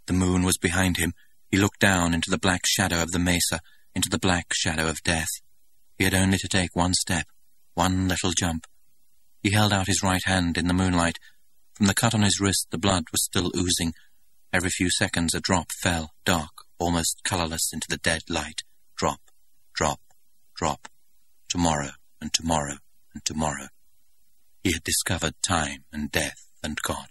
The moon was behind him. He looked down into the black shadow of the mesa, into the black shadow of death. He had only to take one step, one little jump. He held out his right hand in the moonlight. From the cut on his wrist, the blood was still oozing. Every few seconds a drop fell, dark, almost colourless, into the dead light. Drop, drop, drop. Tomorrow, and tomorrow, and tomorrow. He had discovered time and death and God.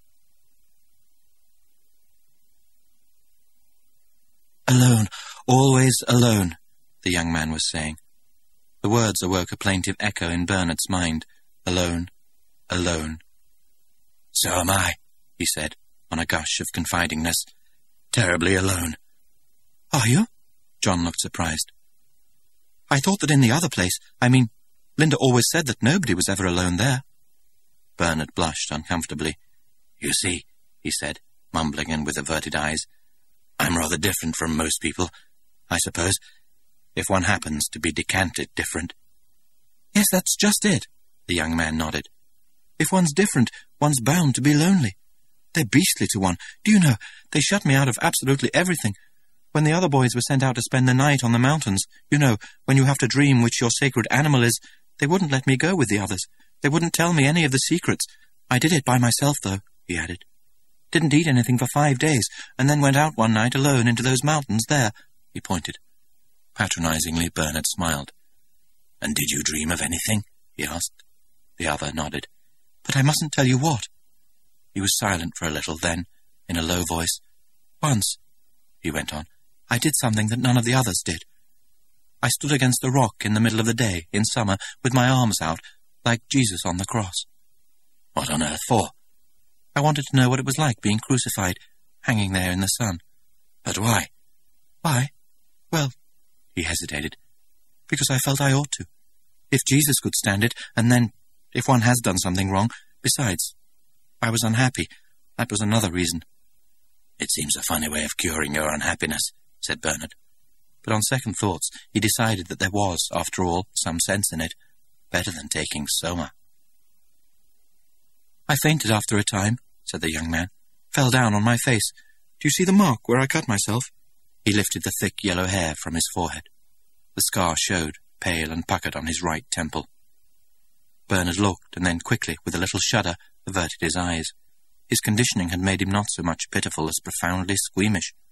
"Alone, always alone," the young man was saying. The words awoke a plaintive echo in Bernard's mind. Alone, alone. "So am I," he said, on a gush of confidingness. "Terribly alone." "Are you?" John looked surprised. "I thought that in the other place, Linda always said that nobody was ever alone there." Bernard blushed uncomfortably. "You see," he said, mumbling and with averted eyes, "I'm rather different from most people, I suppose, if one happens to be decanted different." "Yes, that's just it," the young man nodded. "If one's different, one's bound to be lonely. They're beastly to one. Do you know, they shut me out of absolutely everything. When the other boys were sent out to spend the night on the mountains, you know, when you have to dream which your sacred animal is, they wouldn't let me go with the others. They wouldn't tell me any of the secrets. I did it by myself, though," he added. "Didn't eat anything for 5 days, and then went out one night alone into those mountains there," he pointed. Patronizingly, Bernard smiled. "And did you dream of anything?" he asked. The other nodded. "But I mustn't tell you what." He was silent for a little, then, in a low voice, "Once," he went on, "I did something that none of the others did. I stood against a rock in the middle of the day, in summer, with my arms out, like Jesus on the cross." "What on earth for?" "I wanted to know what it was like being crucified, hanging there in the sun." "But why?" "Why? Well," he hesitated, "because I felt I ought to. If Jesus could stand it, and then, if one has done something wrong, besides, I was unhappy. That was another reason." "It seems a funny way of curing your unhappiness," said Bernard. But on second thoughts, he decided that there was, after all, some sense in it. Better than taking soma. "I fainted after a time," said the young man. "Fell down on my face. Do you see the mark where I cut myself?" He lifted the thick yellow hair from his forehead. The scar showed, pale and puckered on his right temple. Bernard looked, and then quickly, with a little shudder, averted his eyes. His conditioning had made him not so much pitiful as profoundly squeamish.